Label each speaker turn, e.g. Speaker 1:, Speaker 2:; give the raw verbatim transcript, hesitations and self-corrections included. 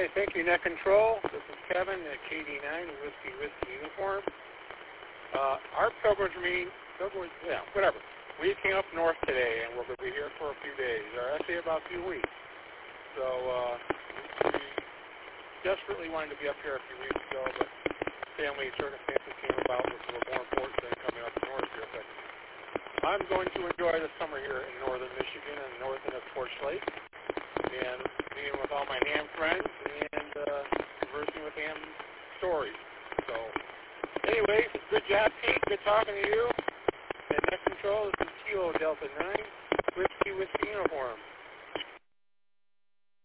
Speaker 1: thank you, Net Control. This is Kevin at K D nine, Whiskey Whiskey Uniform. Uh, our pilgrimage meeting, pilgrimage, yeah, whatever. We came up north today, and we're going to be here for a few days, or actually about a few weeks. So uh, we desperately wanted to be up here a few weeks ago, but family circumstances came about, which were more important than coming up north here. But I'm going to enjoy the summer here in northern Michigan and north end of Torch Lake, and being with all my ham friends and uh, conversing with ham stories. So, anyways, good job, Pete. Good talking to you. And Net Control, this is Kilo Delta nine, Whiskey Whiskey Uniform.